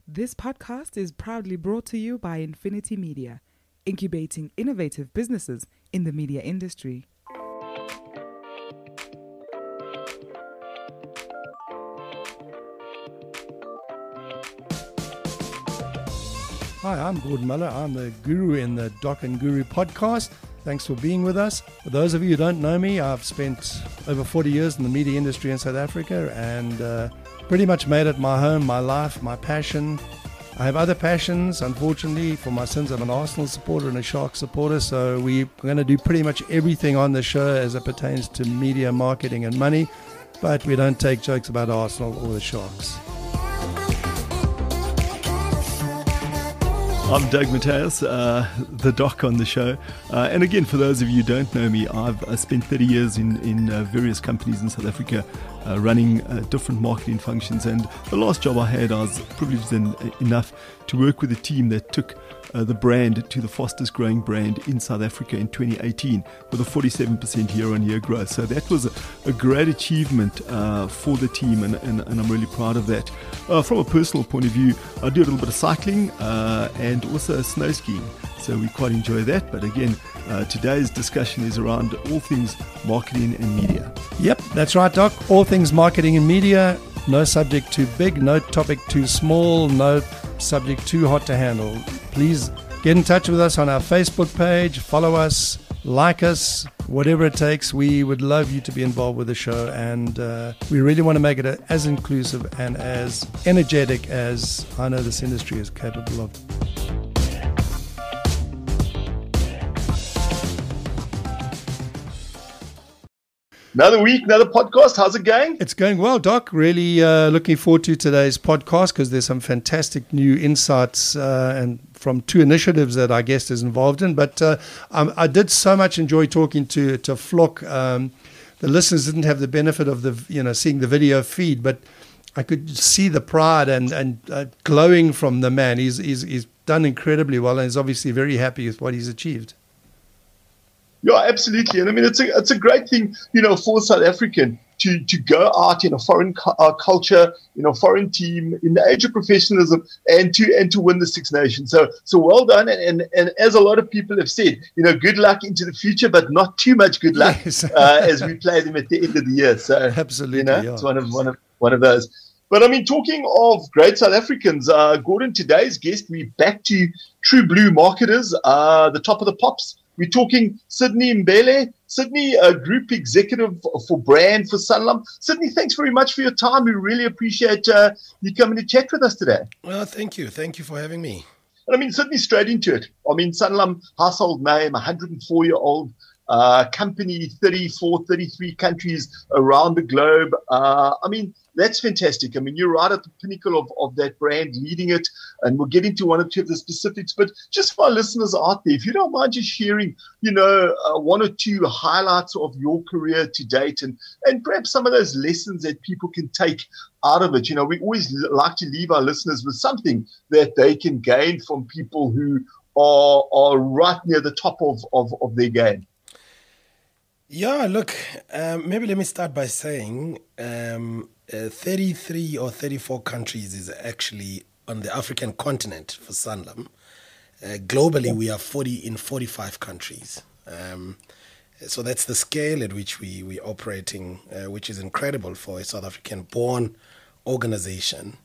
This podcast is proudly brought to you by Infinity Media, incubating innovative businesses in the media industry. Hi, I'm Gordon Muller. I'm the guru in the Doc and Guru podcast. Thanks for being with us. For those of you who don't know me, I've spent over 40 years in the media industry in South Africa and pretty much made it my home, my life, my passion. I have other passions. Unfortunately, for my sins, I'm an Arsenal supporter and a Sharks supporter, so we're going to do pretty much everything on the show as it pertains to media, marketing and money, but we don't take jokes about Arsenal or the Sharks. I'm Doug Mateus, the doc on the show. And again, for those of you who don't know me, I've spent 30 years in various companies in South Africa running different marketing functions. And the last job I had, I was privileged enough to work with a team that took the brand to the fastest growing brand in South Africa in 2018 with a 47% year-on-year growth. So that was a great achievement for the team, and I'm really proud of that. From a personal point of view, I do a little bit of cycling and also snow skiing, so we quite enjoy that. But again, today's discussion is around all things marketing and media. Yep, that's right, Doc. All things marketing and media. No subject too big, no topic too small, no subject too hot to handle. Please get in touch with us on our Facebook page, follow us, like us, whatever it takes. We would love you to be involved with the show, and we really want to make it as inclusive and as energetic as I know this industry is capable of. Another week, another podcast. How's it going? It's going well, Doc. Really looking forward to today's podcast because there's some fantastic new insights and from two initiatives that our guest is involved in. But I did so much enjoy talking to Flock. The listeners didn't have the benefit of seeing the video feed, but I could see the pride and glowing from the man. He's done incredibly well, and he's obviously very happy with what he's achieved. Yeah, absolutely. And I mean, it's a great thing, for South African to go out in a foreign culture, in a foreign team, in the age of professionalism, and to win the Six Nations. So well done. And as a lot of people have said, good luck into the future, but not too much good luck as we play them at the end of the year. So absolutely, it's one of those. But I mean, talking of great South Africans, Gordon, today's guest, we're back to True Blue Marketers, the top of the pops. We're talking Sydney Mbele. Sydney, Group Executive for Brand for Sanlam. Sydney, thanks very much for your time. We really appreciate you coming to chat with us today. Well, thank you. Thank you for having me. And I mean, Sydney, straight into it. I mean, Sanlam, household name, 104-year-old company, 33 countries around the globe. I mean, that's fantastic. I mean, you're right at the pinnacle of that brand, leading it, and we'll get into one or two of the specifics. But just for our listeners out there, if you don't mind just sharing, one or two highlights of your career to date, and perhaps some of those lessons that people can take out of it. We always like to leave our listeners with something that they can gain from people who are right near the top of their game. Yeah, look, maybe let me start by saying 33 or 34 countries is actually on the African continent for Sanlam. Globally, we are 45 countries. So that's the scale at which we're operating, which is incredible for a South African-born organization.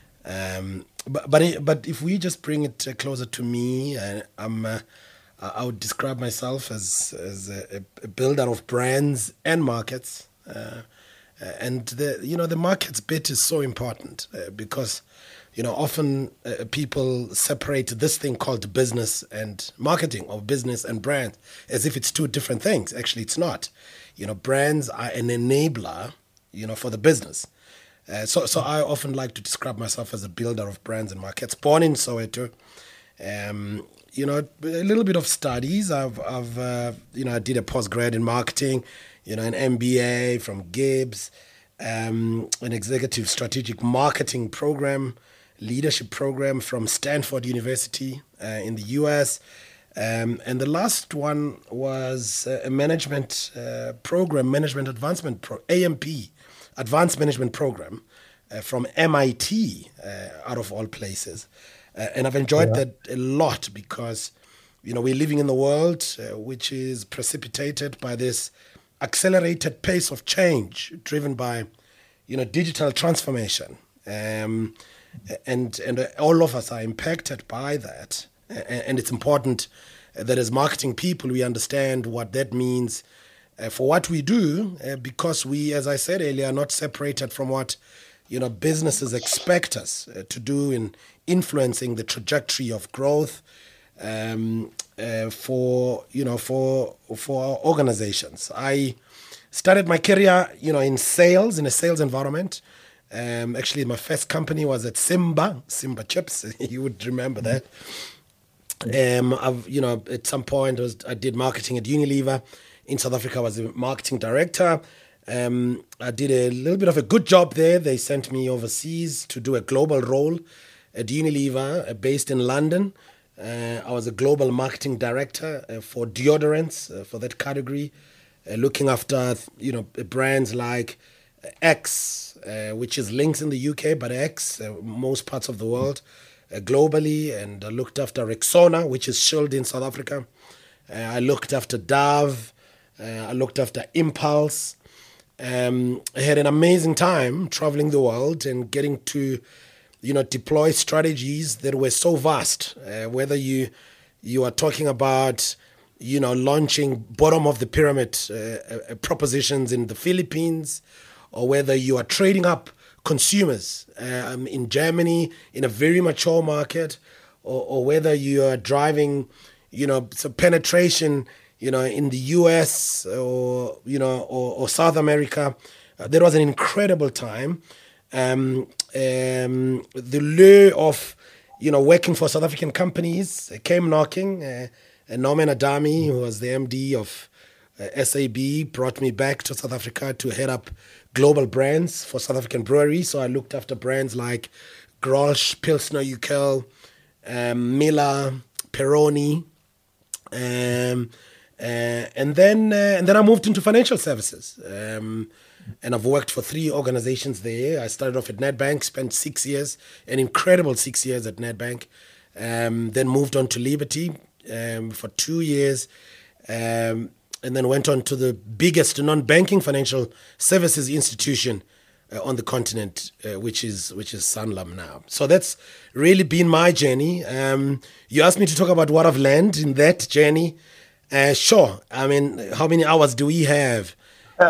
But if we just bring it closer to me, I would describe myself as a builder of brands and markets. And the markets bit is so important because, often people separate this thing called business and marketing, or business and brand, as if it's two different things. Actually, it's not. Brands are an enabler, for the business. So I often like to describe myself as a builder of brands and markets. Born in Soweto, a little bit of studies. I did a postgrad in marketing, an MBA from Gibbs, an executive strategic marketing program, leadership program from Stanford University in the US. And the last one was a management program, management advancement AMP, advanced management program from MIT, out of all places. And I've enjoyed that a lot because, we're living in the world which is precipitated by this accelerated pace of change driven by, digital transformation. And all of us are impacted by that. And it's important that as marketing people, we understand what that means for what we do, because we, as I said earlier, are not separated from what, businesses expect us to do in influencing the trajectory of growth for our organizations. I started my career, in a sales environment. Actually, my first company was at Simba Chips. You would remember that. At some point, I did marketing at Unilever. In South Africa, I was a marketing director. I did a little bit of a good job there. They sent me overseas to do a global role at Unilever, based in London. I was a global marketing director for deodorants, for that category, looking after, brands like X, which is Lynx in the UK, but X, most parts of the world, globally. And I looked after Rexona, which is Shield in South Africa. I looked after Dove. I looked after Impulse. I had an amazing time traveling the world and getting to, deploy strategies that were so vast. Whether you are talking about, launching bottom of the pyramid propositions in the Philippines, or whether you are trading up consumers in Germany in a very mature market, or whether you are driving, some penetration, in the US or South America. There was an incredible time. The lure of, working for South African companies came knocking. Norman Adami, who was the MD of SAB, brought me back to South Africa to head up global brands for South African breweries. So I looked after brands like Grolsch, Pilsner Urquell, Miller, Peroni, and then I moved into financial services. And I've worked for 3 organizations there. I started off at Nedbank, spent 6 years, an incredible 6 years at Nedbank. Then moved on to Liberty for 2 years, and then went on to the biggest non-banking financial services institution on the continent, which is Sanlam now. So that's really been my journey. You asked me to talk about what I've learned in that journey. Sure. I mean, how many hours do we have?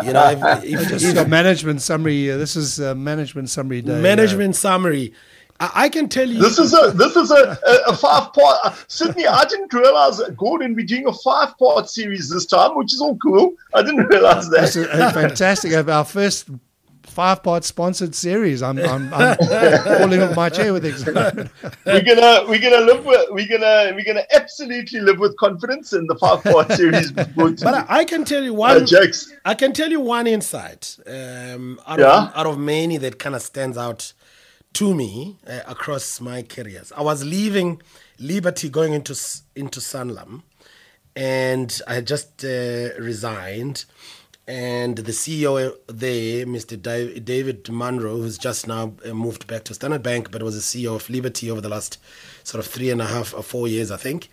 If a management summary. This is a management summary day. Management summary. I can tell you. This is a 5-part. Sydney, I didn't realize, Gordon, we're doing a 5-part series this time, which is all cool. I didn't realize that. This is fantastic. Our first 5-part sponsored series. I'm falling off my chair with excitement. We're gonna absolutely live with confidence in the 5-part series. But I can tell you one. Jokes. I can tell you one insight out of many that kind of stands out to me across my careers. I was leaving Liberty, going into Sanlam, and I had just resigned. And the CEO there, Mr. David Munro, who's just now moved back to Standard Bank, but was the CEO of Liberty over the last sort of 3.5 or 4 years, I think.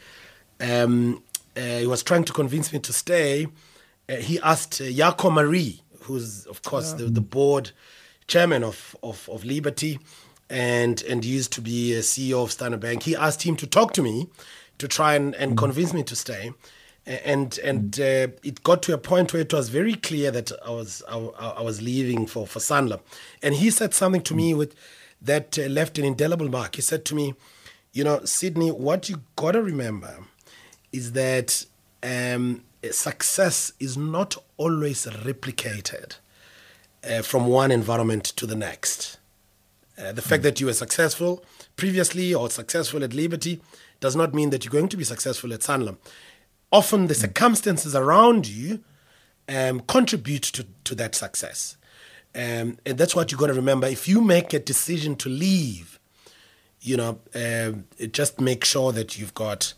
He was trying to convince me to stay. He asked Jaco Marie, who's, of course, the board chairman of Liberty and used to be a CEO of Standard Bank. He asked him to talk to me to try and convince me to stay. And it got to a point where it was very clear that I was leaving for Sanlam. And he said something to me that left an indelible mark. He said to me, Sydney, what you got to remember is that success is not always replicated from one environment to the next. The fact that you were successful previously or successful at Liberty does not mean that you're going to be successful at Sanlam. Often the circumstances around you contribute to that success. And that's what you got to remember. If you make a decision to leave, just make sure that you've got,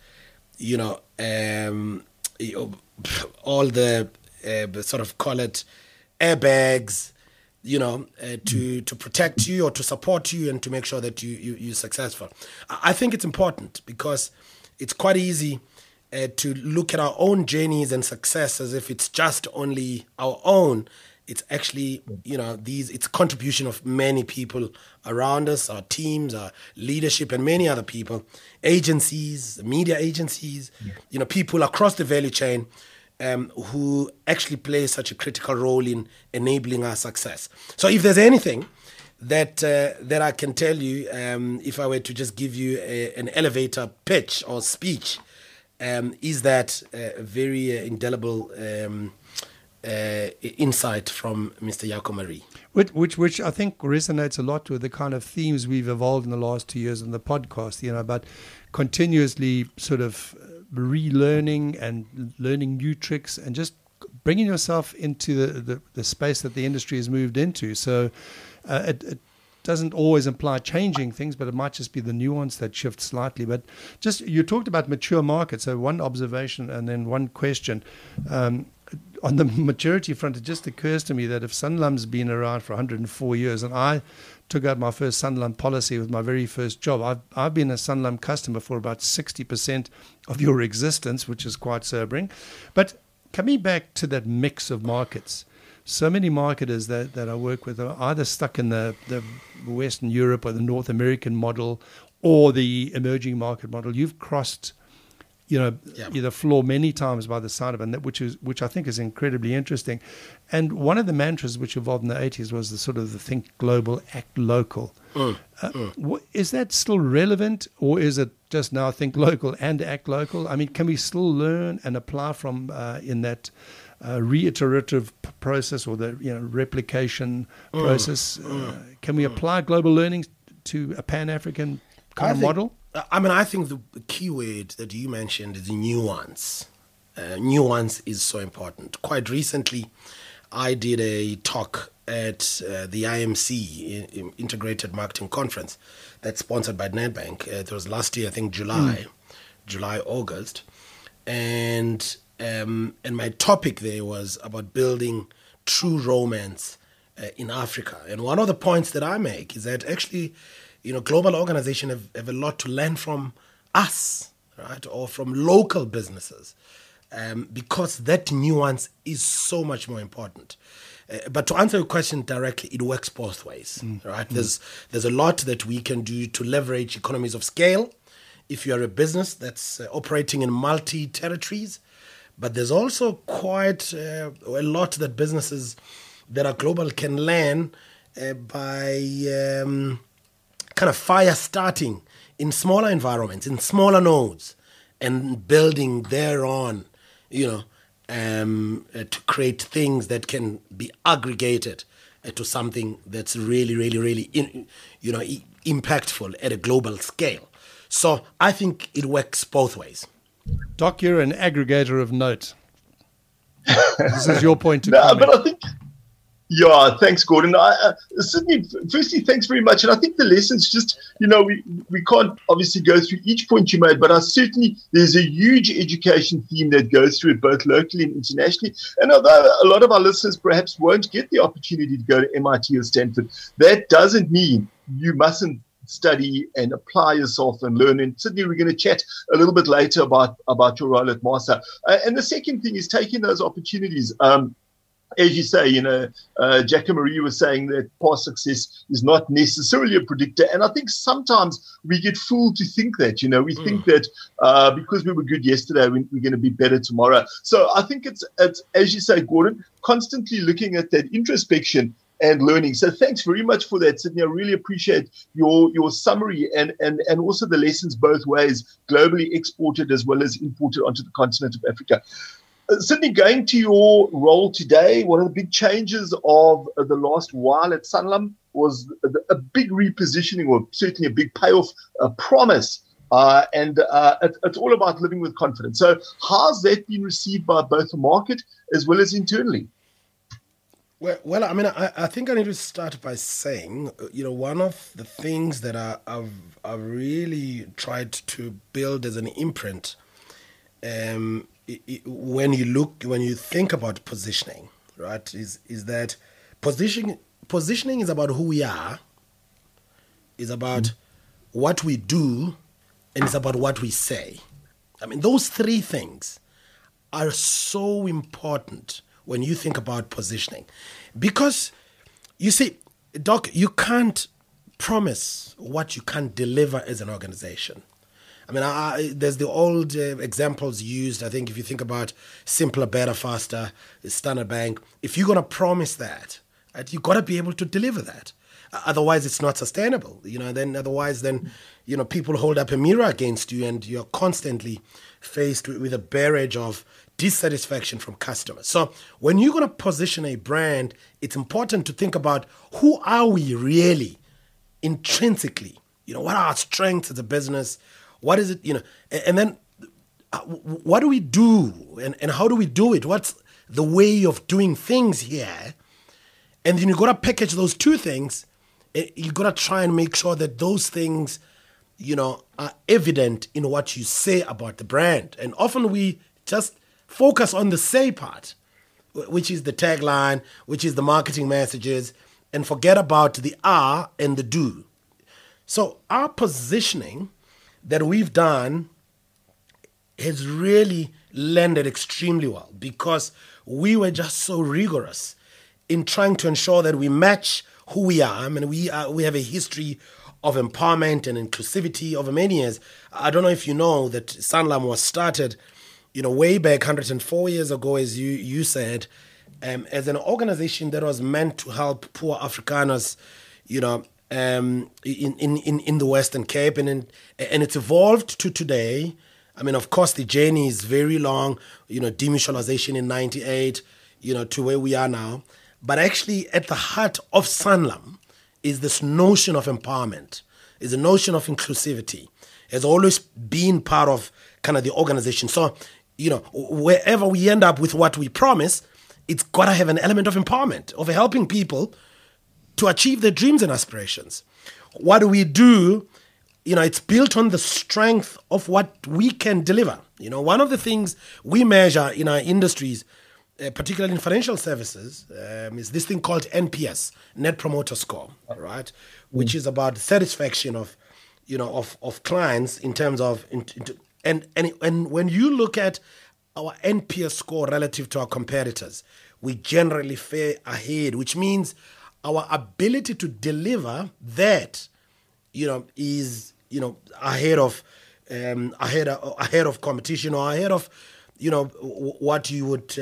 all the sort of, call it, airbags, to protect you or to support you and to make sure that you're successful. I think it's important because it's quite easy to look at our own journeys and success as if it's just only our own. It's actually, it's contribution of many people around us, our teams, our leadership, and many other people, agencies, media agencies, people across the value chain who actually play such a critical role in enabling our success. So if there's anything that I can tell you, if I were to just give you an elevator pitch or speech, is that very indelible insight from Mr. Jaco Maree. Which I think resonates a lot with the kind of themes we've evolved in the last 2 years on the podcast, about continuously sort of relearning and learning new tricks and just bringing yourself into the space that the industry has moved into. So it doesn't always imply changing things, but it might just be the nuance that shifts slightly. But just, you talked about mature markets. So one observation and then one question. On the maturity front, it just occurs to me that if Sanlam's been around for 104 years, and I took out my first Sanlam policy with my very first job, I've been a Sanlam customer for about 60% of your existence, which is quite sobering. But coming back to that mix of markets, so many marketers that I work with are either stuck in the Western Europe or the North American model or the emerging market model. You've crossed the floor many times by the side of it, which I think is incredibly interesting. And one of the mantras which evolved in the 80s was the sort of the think global, act local. Is that still relevant, or is it just now think local and act local? I mean, can we still learn and apply from in that reiterative process or the replication process? Can we apply global learning to a Pan-African kind of model? I think the key word that you mentioned is nuance. Nuance is so important. Quite recently, I did a talk at the IMC, Integrated Marketing Conference, that's sponsored by Nedbank. It was last year, I think July, August. And my topic there was about building true romance in Africa. And one of the points that I make is that actually, global organizations have a lot to learn from us, right, or from local businesses, because that nuance is so much more important. But to answer your question directly, it works both ways, right? There's a lot that we can do to leverage economies of scale if you are a business that's operating in multi-territories. But there's also quite a lot that businesses that are global can learn by kind of fire starting in smaller environments, in smaller nodes, and building thereon, to create things that can be aggregated to something that's really, really, really, impactful at a global scale. So I think it works both ways. Doc, you're an aggregator of note. This is your point of comment. But I think... Yeah, thanks, Gordon. Sydney, firstly, thanks very much. And I think the lessons just, we can't obviously go through each point you made, but there's a huge education theme that goes through it both locally and internationally. And although a lot of our listeners perhaps won't get the opportunity to go to MIT or Stanford, that doesn't mean you mustn't study and apply yourself and learn. And Sydney, we're going to chat a little bit later about your role at Masa. And the second thing is taking those opportunities. As you say, Jaco Maree was saying that past success is not necessarily a predictor. And I think sometimes we get fooled to think that, we think that because we were good yesterday, we're going to be better tomorrow. So I think it's as you say, Gordon, constantly looking at that introspection and learning. So thanks very much for that, Sydney. I really appreciate your summary and also the lessons both ways, globally exported as well as imported onto the continent of Africa. Sydney, going to your role today, one of the big changes of the last while at Sanlam was a big repositioning, or certainly a big payoff, a promise. And it's all about living with confidence. So how's that been received by both the market as well as internally? Well, I mean, I think I need to start by saying, one of the things that I've really tried to build as an imprint, when you think about positioning, right, is that positioning positioning is about who we are, is about what we do, and it's about what we say. I mean, those three things are so important when you think about positioning. Because, you see, Doc, you can't promise what you can't deliver as an organization. I mean, there's the old examples used. I think if you think about simpler, better, faster, Standard Bank, if you're going to promise that, you've got to be able to deliver that. Otherwise, it's not sustainable. Then people hold up a mirror against you, and you're constantly faced with a barrage of dissatisfaction from customers. So when you're going to position a brand, it's important to think about who are we really intrinsically. What are our strengths as a business? What is it, and then what do we do and how do we do it? What's the way of doing things here? And then you've got to package those two things. You've got to try and make sure that those things, are evident in what you say about the brand. And often we just focus on the say part, which is the tagline, which is the marketing messages, and forget about the are and the do. So our positioning that we've done has really landed extremely well because we were just so rigorous in trying to ensure that we match who we are. I mean, we have a history of empowerment and inclusivity over many years. I don't know if you know that Sanlam was started, way back 104 years ago, as you said, as an organization that was meant to help poor Afrikaners, in the Western Cape, and it's evolved to today. I mean, of course, the journey is very long, demutualization in 98, to where we are now. But actually, at the heart of Sanlam is this notion of empowerment, is a notion of inclusivity, has always been part of kind of the organization. So, wherever we end up with what we promise, it's got to have an element of empowerment, of helping people to achieve their dreams and aspirations. What do we do? It's built on the strength of what we can deliver. One of the things we measure in our industries, particularly in financial services, is this thing called NPS, Net Promoter Score, right? Which is about the satisfaction of clients in terms of, and when you look at our NPS score relative to our competitors, we generally fare ahead, which means our ability to deliver that, is ahead of competition, or ahead of what you would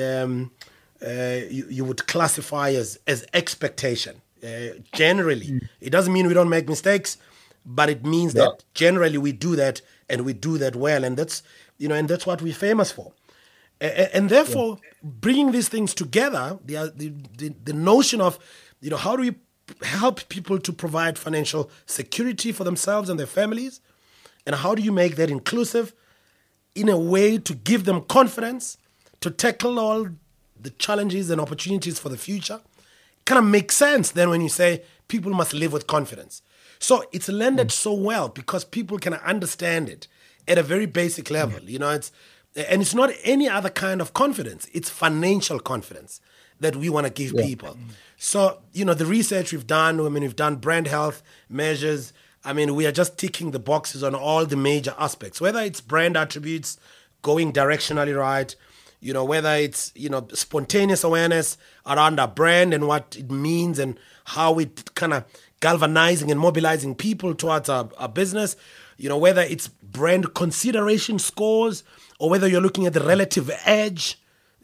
you would classify as expectation. Generally, it doesn't mean we don't make mistakes, but it means that generally we do that, and we do that well, and that's what we're famous for. And therefore, bringing these things together, the notion of how do we help people to provide financial security for themselves and their families? And how do you make that inclusive in a way to give them confidence to tackle all the challenges and opportunities for the future? It kind of makes sense then when you say people must live with confidence. So it's landed so well because people can understand it at a very basic level. It's not any other kind of confidence. It's financial confidence that we want to give people. So, the research we've done, we've done brand health measures. We are just ticking the boxes on all the major aspects, whether it's brand attributes going directionally right, whether it's, spontaneous awareness around our brand and what it means and how it kind of galvanizing and mobilizing people towards our business, whether it's brand consideration scores or whether you're looking at the relative edge,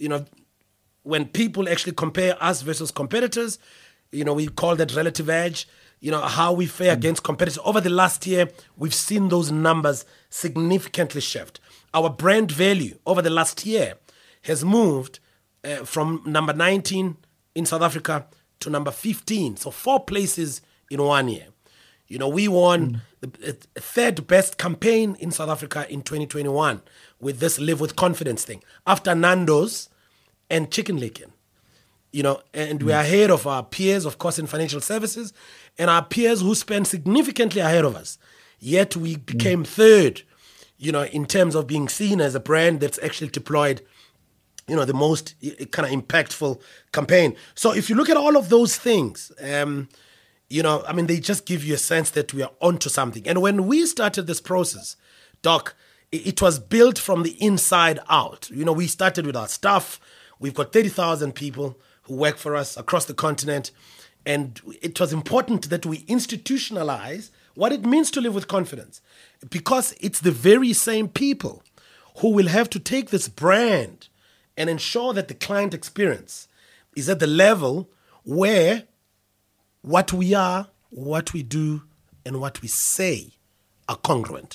when people actually compare us versus competitors, we call that relative edge, how we fare against competitors. Over the last year, we've seen those numbers significantly shift. Our brand value over the last year has moved from number 19 in South Africa to number 15. So 4 places in 1 year. We won the third best campaign in South Africa in 2021 with this Live With Confidence thing. After Nando's and Chicken Licken, and we're ahead of our peers, of course, in financial services, and our peers who spend significantly ahead of us. Yet we became third, in terms of being seen as a brand that's actually deployed, the most kind of impactful campaign. So if you look at all of those things, they just give you a sense that we are onto something. And when we started this process, Doc, it was built from the inside out. We started with our staff. We've got 30,000 people who work for us across the continent. And it was important that we institutionalize what it means to live with confidence, because it's the very same people who will have to take this brand and ensure that the client experience is at the level where what we are, what we do, and what we say are congruent.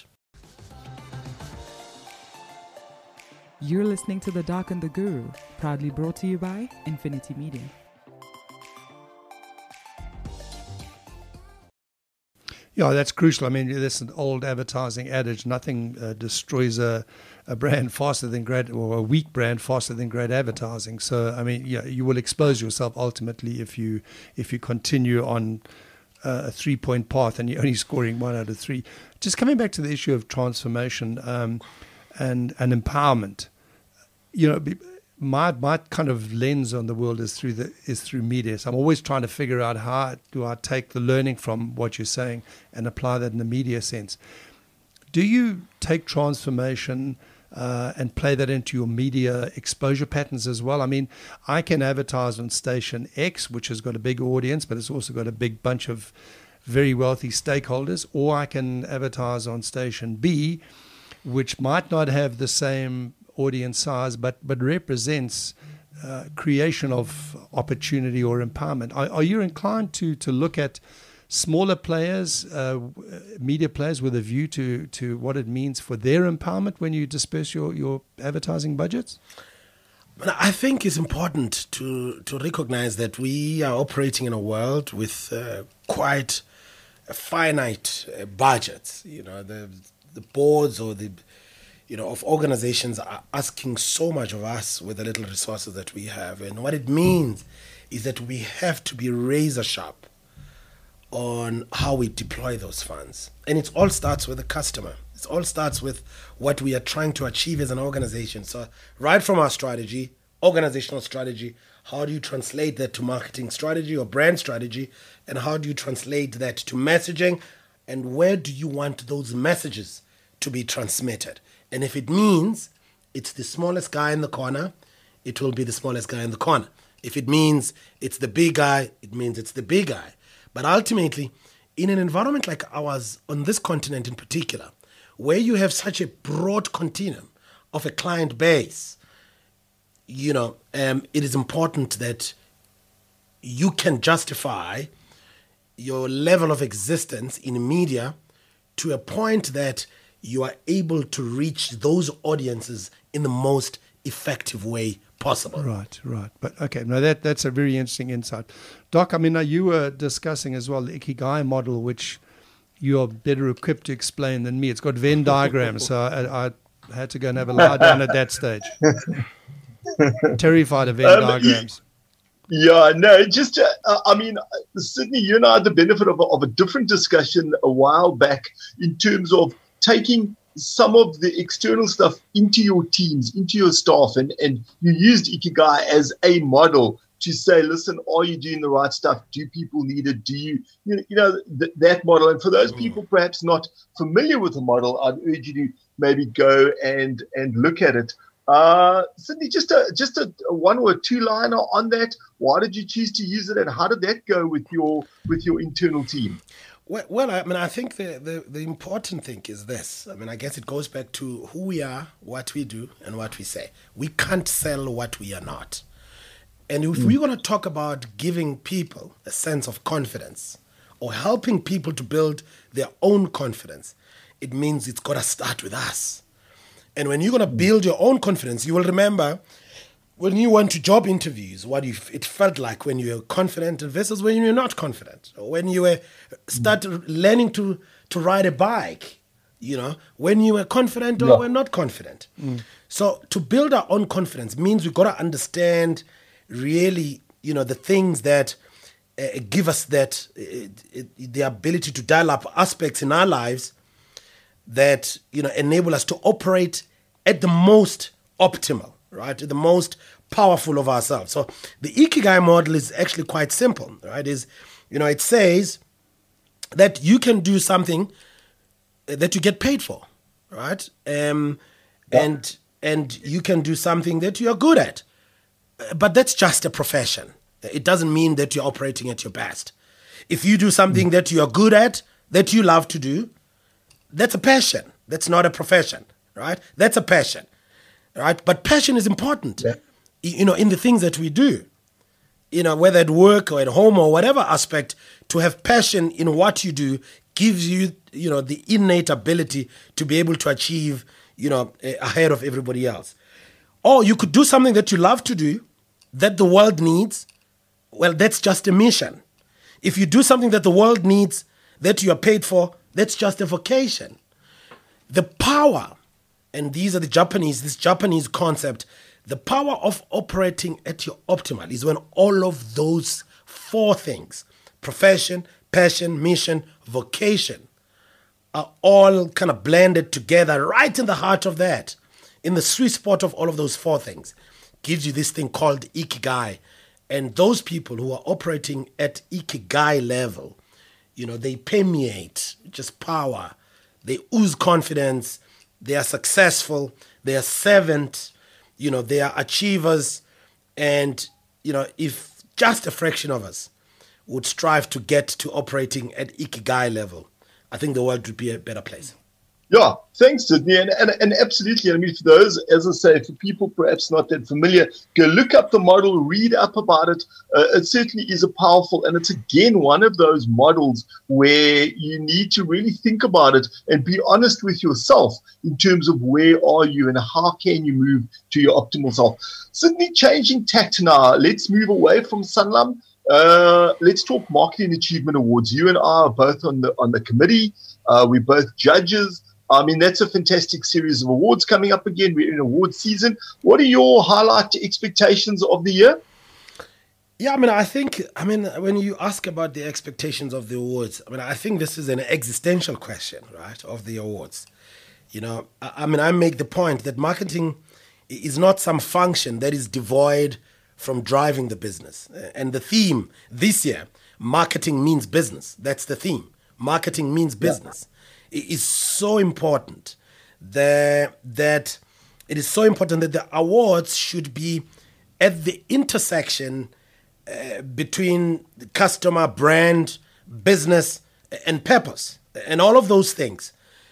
You're listening to The Doc and the Guru, proudly brought to you by Infinity Media. Yeah, that's crucial. I mean, that's an old advertising adage. Nothing destroys a brand faster than great, or a weak brand faster than great advertising. So, I mean, yeah, you will expose yourself ultimately if you continue on a 3-point path and you're only scoring 1 out of 3. Just coming back to the issue of transformation and empowerment, my kind of lens on the world is through media. So I'm always trying to figure out how do I take the learning from what you're saying and apply that in the media sense. Do you take transformation and play that into your media exposure patterns as well? I mean, I can advertise on station X, which has got a big audience, but it's also got a big bunch of very wealthy stakeholders, or I can advertise on station B, which might not have the same audience size, but represents creation of opportunity or empowerment. Are you inclined to look at smaller players, media players, with a view to what it means for their empowerment when you disperse your advertising budgets? I think it's important to recognize that we are operating in a world with quite finite budgets. The boards or of organizations are asking so much of us with the little resources that we have. And what it means is that we have to be razor sharp on how we deploy those funds. And it all starts with the customer. It all starts with what we are trying to achieve as an organization. So right from our strategy, organizational strategy, how do you translate that to marketing strategy or brand strategy? And how do you translate that to messaging? And where do you want those messages to be transmitted? And if it means it's the smallest guy in the corner, it will be the smallest guy in the corner. If it means it's the big guy, it means it's the big guy. But ultimately, in an environment like ours, on this continent in particular, where you have such a broad continuum of a client base, it is important that you can justify your level of existence in media to a point that you are able to reach those audiences in the most effective way possible. Right. But okay, no, that's a very interesting insight. Doc, I mean, you were discussing as well the Ikigai model, which you are better equipped to explain than me. It's got Venn diagrams, so I had to go and have a lie down at that stage. Terrified of Venn diagrams. Yeah, no, just, Sydney, you and I had the benefit of a different discussion a while back in terms of taking some of the external stuff into your teams, into your staff, and you used Ikigai as a model to say, listen, are you doing the right stuff? Do people need it? Do you that model? And for those people perhaps not familiar with the model, I'd urge you to maybe go and look at it. Sydney, just a one or two liner on that. Why did you choose to use it, and how did that go with your internal team? Well, I think the important thing is this. I guess it goes back to who we are, what we do, and what we say. We can't sell what we are not. And if we're going to talk about giving people a sense of confidence or helping people to build their own confidence, it means it's got to start with us. And when you're going to build your own confidence, you will remember when you went to job interviews, it felt like when you were confident versus when you were not confident. Or when you were started learning to ride a bike, when you were confident or were not confident. So to build our own confidence means we've got to understand really, the things that give us that the ability to dial up aspects in our lives that enable us to operate at the most optimal, right? The most powerful of ourselves. So the Ikigai model is actually quite simple, right? It says that you can do something that you get paid for, right? And you can do something that you are good at. But that's just a profession. It doesn't mean that you're operating at your best. If you do something that you are good at, that you love to do, that's a passion. That's not a profession, right? That's a passion, right? But passion is important, in the things that we do, whether at work or at home or whatever aspect. To have passion in what you do gives you, the innate ability to be able to achieve, ahead of everybody else. Or you could do something that you love to do, that the world needs. Well, that's just a mission. If you do something that the world needs, that you are paid for, that's just a vocation. The power, and this Japanese concept, the power of operating at your optimal is when all of those four things, profession, passion, mission, vocation, are all kind of blended together right in the heart of that, in the sweet spot of all of those four things, gives you this thing called Ikigai. And those people who are operating at Ikigai level, they permeate just power. They ooze confidence. They are successful. They are servant. They are achievers. And, if just a fraction of us would strive to get to operating at Ikigai level, I think the world would be a better place. Yeah, thanks, Sydney. And absolutely. I mean, for those, as I say, for people perhaps not that familiar, go look up the model, read up about it. It certainly is a powerful, and it's again one of those models where you need to really think about it and be honest with yourself in terms of where are you and how can you move to your optimal self. Sydney, changing tact now. Let's move away from Sanlam. Let's talk Marketing Achievement Awards. You and I are both on the committee. We're both judges. I mean, that's a fantastic series of awards coming up again. We're in award season. What are your highlight expectations of the year? Yeah, when you ask about the expectations of the awards, I think this is an existential question, right, of the awards. I make the point that marketing is not some function that is devoid from driving the business. And the theme this year, marketing means business. That's the theme. Marketing means business. Yeah. It is so important that the awards should be at the intersection between the customer, brand, business, and purpose. And all of those things,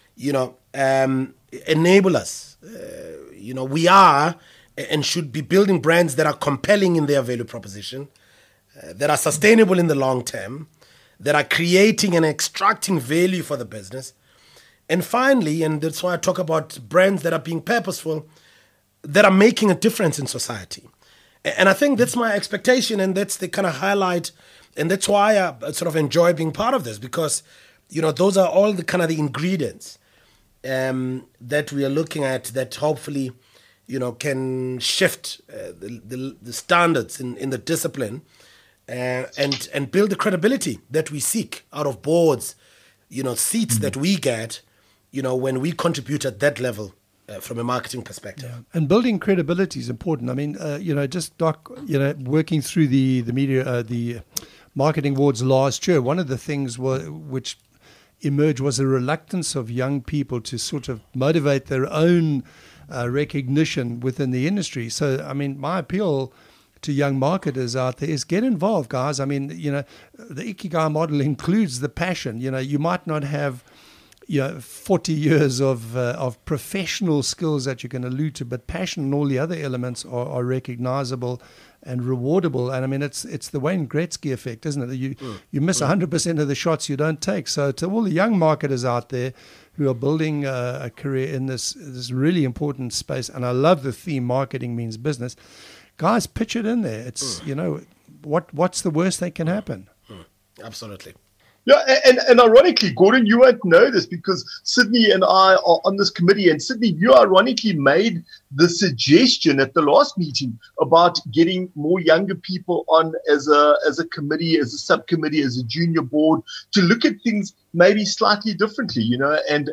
enable us. We are and should be building brands that are compelling in their value proposition, that are sustainable in the long term, that are creating and extracting value for the business. And finally, and that's why I talk about brands that are being purposeful, that are making a difference in society. And I think that's my expectation, and that's the kind of highlight, and that's why I sort of enjoy being part of this, because, those are all the kind of the ingredients that we are looking at that hopefully, can shift the standards in the discipline and build the credibility that we seek out of boards, seats that we get, when we contribute at that level from a marketing perspective. Yeah. And building credibility is important. Working through the media, the marketing awards last year, one of the things which emerged was a reluctance of young people to sort of motivate their own recognition within the industry. So, my appeal to young marketers out there is get involved, guys. The Ikigai model includes the passion. You might not have 40 years of professional skills that you can allude to, but passion and all the other elements are recognizable and rewardable. And it's the Wayne Gretzky effect, isn't it? You miss 100% of the shots you don't take. So to all the young marketers out there who are building a career in this really important space, and I love the theme, marketing means business, guys, pitch it in there. It's, what's the worst that can happen? Absolutely. Yeah, and ironically, Gordon, you won't know this because Sydney and I are on this committee, and Sydney, you ironically made the suggestion at the last meeting about getting more younger people on as a committee, as a subcommittee, as a junior board, to look at things maybe slightly differently, and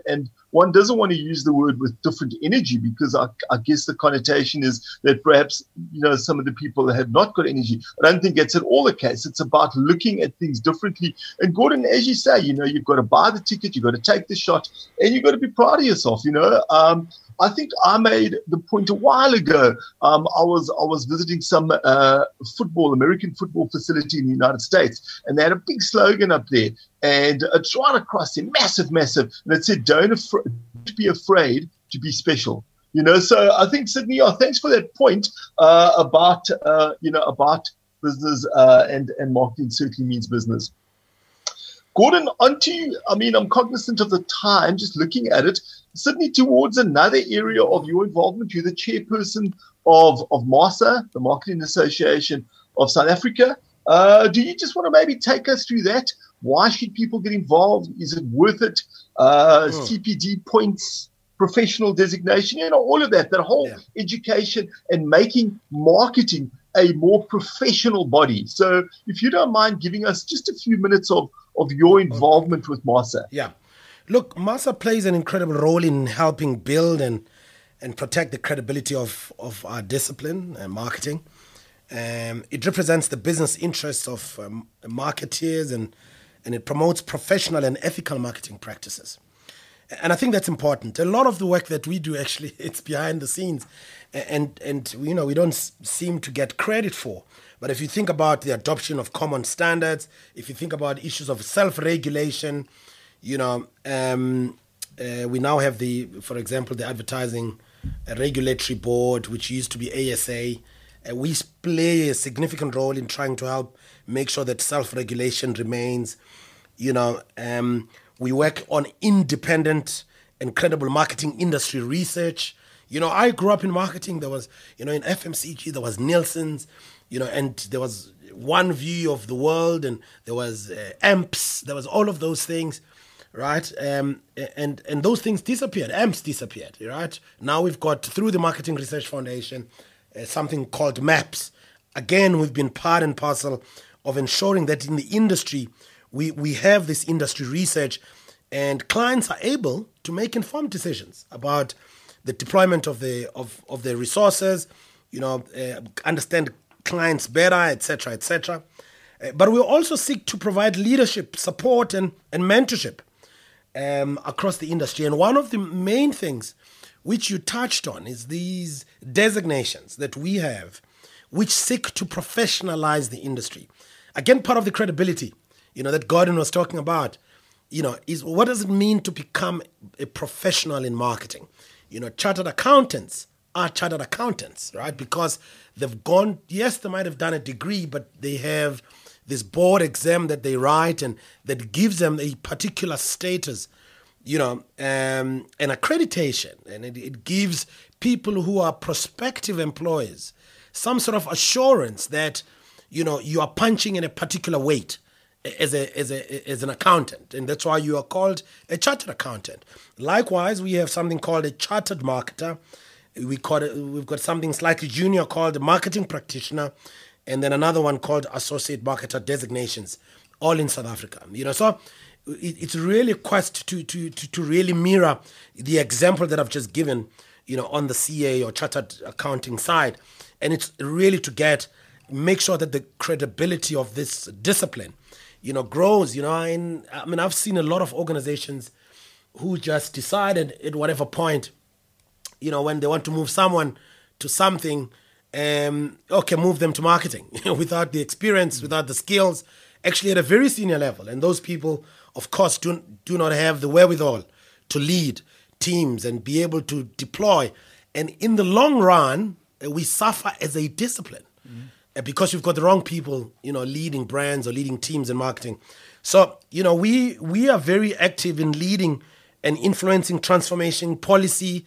one doesn't want to use the word with different energy, because I guess the connotation is that perhaps, some of the people have not got energy. I don't think that's at all the case. It's about looking at things differently. And Gordon, as you say, you've got to buy the ticket, you've got to take the shot, and you've got to be proud of yourself. I think I made the point a while ago. I was visiting some American football facility in the United States, and they had a big slogan up there, and it's right across there, massive, and it said, "Don't be afraid to be special." So I think, Sydney, thanks for that point about business and marketing certainly means business. Gordon, onto you. I'm cognizant of the time, just looking at it. Sydney, towards another area of your involvement, you're the chairperson of MASA, the Marketing Association of South Africa. Do you just want to maybe take us through that? Why should people get involved? Is it worth it? CPD points, professional designation, all of that whole education and making marketing a more professional body. So if you don't mind giving us just a few minutes of your involvement with MASA. Yeah. Look, MASA plays an incredible role in helping build and protect the credibility of our discipline and marketing. It represents the business interests of marketeers and it promotes professional and ethical marketing practices. And I think that's important. A lot of the work that we do, actually, it's behind the scenes. And we don't seem to get credit for. But if you think about the adoption of common standards, if you think about issues of self-regulation, we now have for example, the Advertising Regulatory Board, which used to be ASA. We play a significant role in trying to help make sure that self-regulation remains. We work on independent and credible marketing industry research. I grew up in marketing. There was, in FMCG, there was Nielsen's, and there was One View of the World, and there was AMPS. There was all of those things, right? And those things disappeared. AMPS disappeared, right? Now we've got, through the Marketing Research Foundation, something called MAPS. Again, we've been part and parcel of ensuring that in the industry, we have this industry research, and clients are able to make informed decisions about the deployment of their resources, understand clients better, etc., etc. But we also seek to provide leadership, support, and mentorship across the industry. And one of the main things which you touched on is these designations that we have, which seek to professionalize the industry. Again, part of the credibility, that Gordon was talking about, is what does it mean to become a professional in marketing? Chartered accountants are chartered accountants, right? Because they've gone, yes, they might have done a degree, but they have this board exam that they write and that gives them a particular status, and accreditation. And it gives people who are prospective employees some sort of assurance that, you are punching in a particular weight as an accountant, and that's why you are called a chartered accountant. Likewise, we have something called a chartered marketer. We've got something slightly junior called a marketing practitioner, and then another one called associate marketer designations, all in South Africa. So it's really a quest to really mirror the example that I've just given, on the CA or chartered accounting side, and it's really to make sure that the credibility of this discipline grows. I've seen a lot of organizations who just decided at whatever point, when they want to move someone to something, move them to marketing without the experience, without the skills, actually at a very senior level. And those people, of course, do not have the wherewithal to lead teams and be able to deploy. And in the long run, we suffer as a discipline. Because you've got the wrong people, leading brands or leading teams in marketing. So, we are very active in leading and influencing transformation, policy,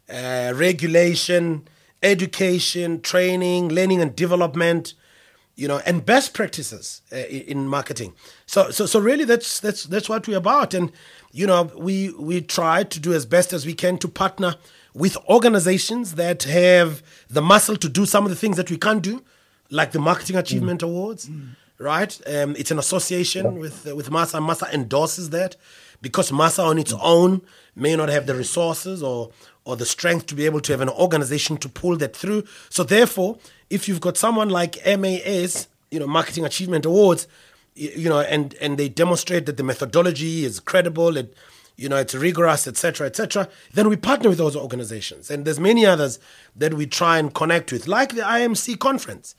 regulation, education, training, learning and development, and best practices in marketing. So really that's what we're about. And, we try to do as best as we can to partner with organizations that have the muscle to do some of the things that we can't do, like the Marketing Achievement Awards, right? It's an association with MASA. MASA endorses that. because Masa on its own may not have the resources or the strength to be able to have an organization to pull that through. So therefore, if you've got someone like MAS, Marketing Achievement Awards, and they demonstrate that the methodology is credible, it's rigorous, etc., then we partner with those organizations. And there's many others that we try and connect with, like the IMC conference,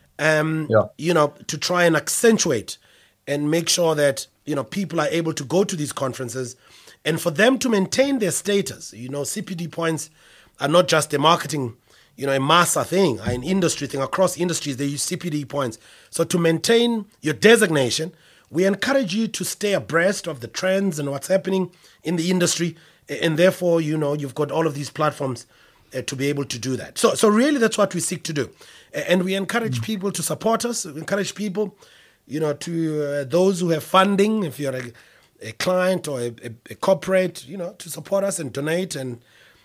to try and accentuate and make sure that, people are able to go to these conferences and for them to maintain their status. CPD points are not just a marketing, a Masa thing, an industry thing. Across industries, they use CPD points. So to maintain your designation, we encourage you to stay abreast of the trends and what's happening in the industry. And therefore, you've got all of these platforms to be able to do that. So really, that's what we seek to do. And we encourage people to support us. We encourage people, to those who have funding, if you're a client or a corporate, to support us and donate. And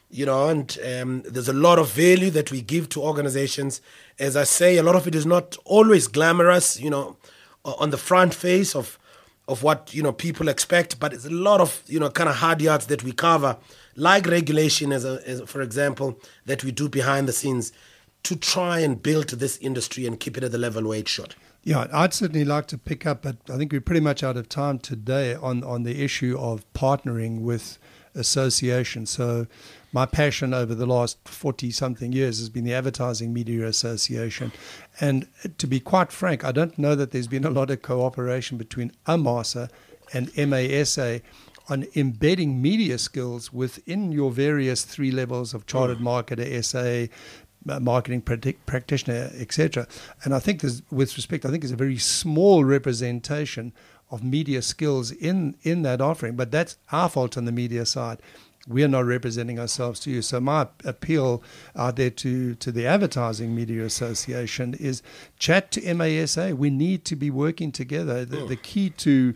there's a lot of value that we give to organizations. As I say, a lot of it is not always glamorous, on the front face of what, people expect, but it's a lot of, kind of hard yards that we cover, like regulation, as for example, that we do behind the scenes to try and build this industry and keep it at the level where it should. Yeah, I'd certainly like to pick up, but I think we're pretty much out of time today on the issue of partnering with associations. So my passion over the last 40-something years has been the Advertising Media Association. And to be quite frank, I don't know that there's been a lot of cooperation between AMASA and MASA on embedding media skills within your various three levels of chartered marketer, SA, marketing practitioner, etc. And I think there's a very small representation of media skills in that offering, but that's our fault on the media side. We're not representing ourselves to you. So my appeal out there to the Advertising Media Association is chat to MASA. We need to be working together. The key to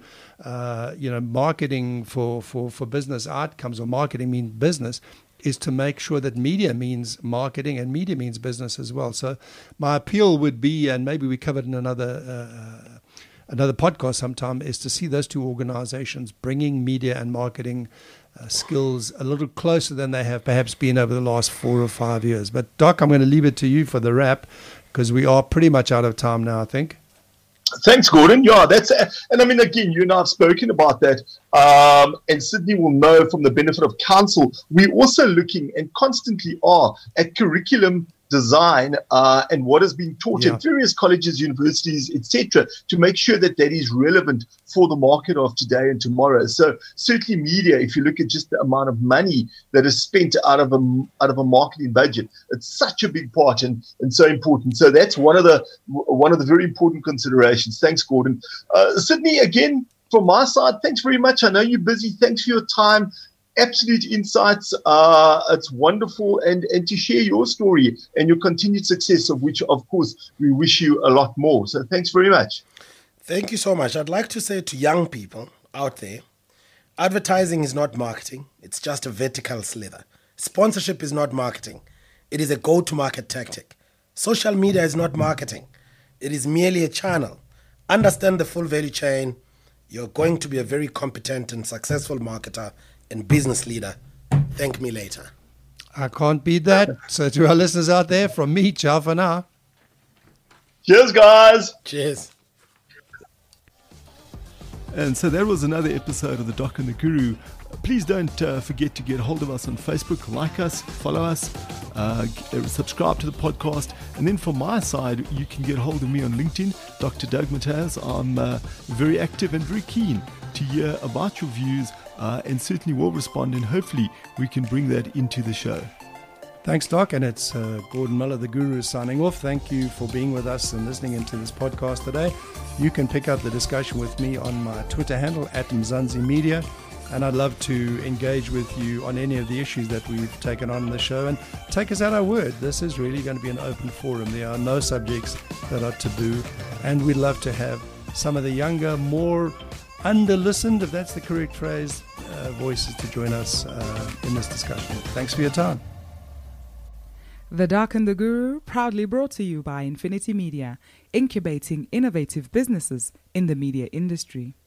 marketing for business outcomes, or marketing means business, is to make sure that media means marketing and media means business as well. So my appeal would be, and maybe we covered in another podcast sometime, is to see those two organizations bringing media and marketing skills a little closer than they have perhaps been over the last 4 or 5 years. But Doc, I'm going to leave it to you for the wrap, because we are pretty much out of time now, I think. Thanks, Gordon. Yeah, and I mean, again, you and I have spoken about that, and Sydney will know from the benefit of counsel. We're also looking, and constantly are, at curriculum design and what is being taught at various colleges, universities, etc., to make sure that is relevant for the market of today and tomorrow. So certainly media, if you look at just the amount of money that is spent out of a marketing budget, it's such a big part and so important. So that's one of the very important considerations. Thanks, Gordon. Sydney, again, from my side, thanks very much. I know you're busy. Thanks for your time. Absolute insights. It's wonderful, and to share your story and your continued success, of which, of course, we wish you a lot more. So thanks very much. Thank you so much. I'd like to say to young people out there, advertising is not marketing. It's just a vertical slither. Sponsorship is not marketing. It is a go-to-market tactic. Social media is not marketing. It is merely a channel. Understand the full value chain. You're going to be a very competent and successful marketer and business leader. Thank me later. I can't beat that. So to our listeners out there, from me, ciao for now. Cheers, guys. Cheers. And so that was another episode of The Doc and the Guru. Please don't forget to get hold of us on Facebook, like us, follow us, subscribe to the podcast. And then from my side, you can get hold of me on LinkedIn, Dr. Doug Mataz. I'm very active and very keen to hear about your views, and certainly will respond, and hopefully we can bring that into the show. Thanks, Doc, and it's Gordon Miller, the Guru, signing off. Thank you for being with us and listening into this podcast today. You can pick up the discussion with me on my Twitter handle, @Mzansi and I'd love to engage with you on any of the issues that we've taken on in the show, and take us at our word. This is really going to be an open forum. There are no subjects that are taboo, and we'd love to have some of the younger, more under-listened, if that's the correct phrase, voices to join us in this discussion. Thanks for your time. The Doc and the Guru, proudly brought to you by Infinity Media, incubating innovative businesses in the media industry.